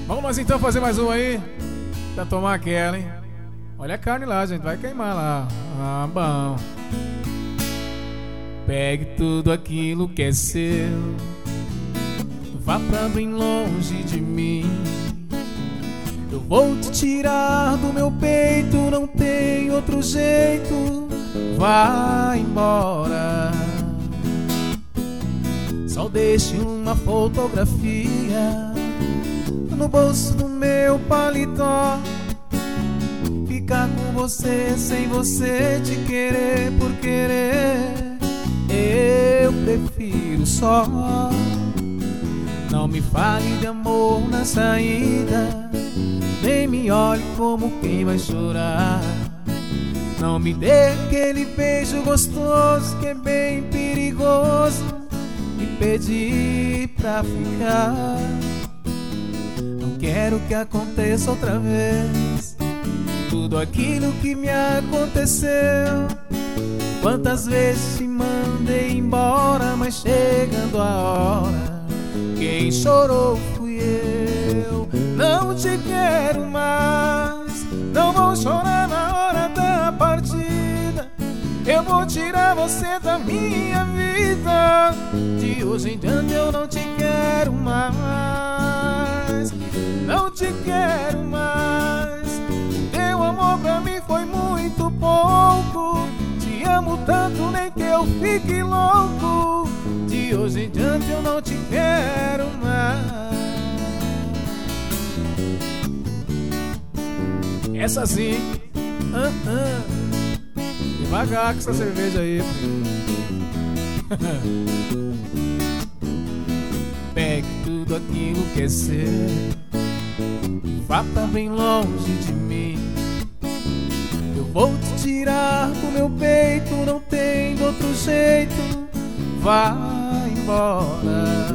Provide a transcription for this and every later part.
Vamos nós então fazer mais um aí pra tomar aquela, hein? Olha a carne lá, gente, vai queimar lá. Ah, bom. Pegue tudo aquilo que é seu, vá pra bem longe de mim. Eu vou te tirar do meu peito, não tem outro jeito. Vai embora. Só deixe uma fotografia no bolso do meu paletó. Ficar com você sem você te querer por querer, eu prefiro só. Não me fale de amor na saída, nem me olhe como quem vai chorar. Não me dê aquele beijo gostoso que é bem perigoso e pedir pra ficar. Não quero que aconteça outra vez tudo aquilo que me aconteceu. Quantas vezes te mandei embora, mas chegando a hora, quem chorou fui eu. Não te quero mais, não vou chorar na hora da partida. Eu vou tirar você da minha vida. De hoje em diante eu não te quero mais, não te quero mais. Teu amor pra mim foi muito pouco. Te amo tanto, nem que eu fique louco. De hoje em diante eu não te quero mais. Essa sim. Devagar com essa cerveja aí. Pegue tudo aquilo que é seu, vá pra bem longe de mim. Eu vou te tirar do meu peito, não tem de outro jeito. Vai embora.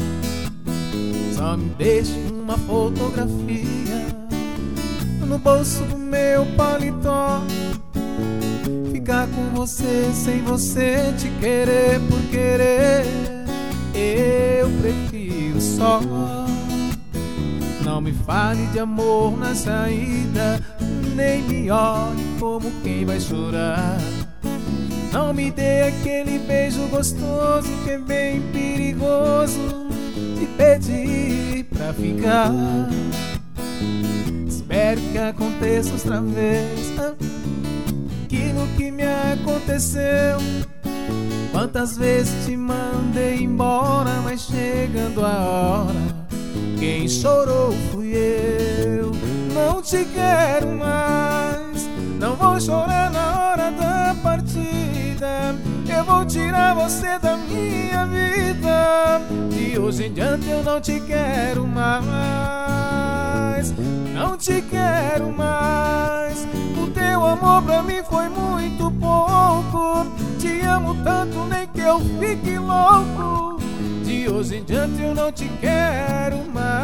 Só me deixe uma fotografia no bolso do meu paletó. Ficar com você sem você te querer por querer, eu prefiro só. Não me fale de amor na saída, nem me olhe como quem vai chorar. Não me dê aquele beijo gostoso que é bem perigoso te pedir pra ficar. Espero que aconteça outra vez aquilo que me aconteceu. Quantas vezes te mandei embora, mas chegando a hora, quem chorou fui eu. Não te quero mais, não vou chorar na hora da partida. Eu vou tirar você da minha vida. De hoje em diante eu não te quero mais, não te quero mais. O teu amor pra mim foi muito pouco. Te amo tanto, nem que eu fique louco. De hoje em diante eu não te quero mais.